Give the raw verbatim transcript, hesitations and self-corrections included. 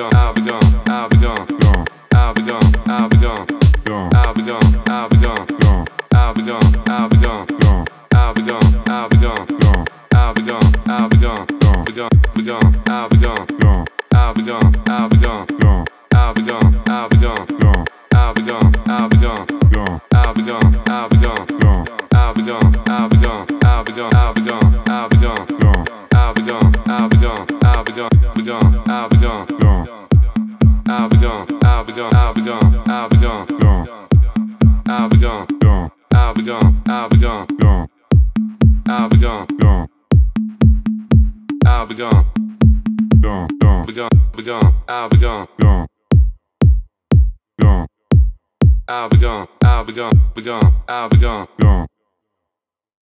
gone, I'll be gone, I'll be gone, gone. I'll be gone, I'll be gone, gone. I'll be gone, I'll be gone, gone. I'll be gone, I'll be gone, gone. I'll be gone, I'll be gone, gone. I'll be gone, I'll be gone, gone. Be gone, be gone, I'll be gone, gone. I'll be gone, I'll be gone, gone. I'll be gone, I'll be gone, gone. I'll be gone, I'll be gone, gone. I'll be gone, I'll be gone, gone. I'll be gone, I'll be gone, I'll be gone, I'll be gone, I'll be gone, gone. I'll be gone, I'll be gone, I'll be gone, be gone, I'll be gone, gone. I'll be gone, I'll be gone, I'll be gone, I'll be gone, gone. I'll be gone, gone. I'll be gone, I'll be gone, gone. I'll be gone, gone. I'll be gone, gone, gone. Be gone, be gone. I'll be gone, gone, gone. I'll be gone, I'll be gone, be gone. I'll be gone, gone.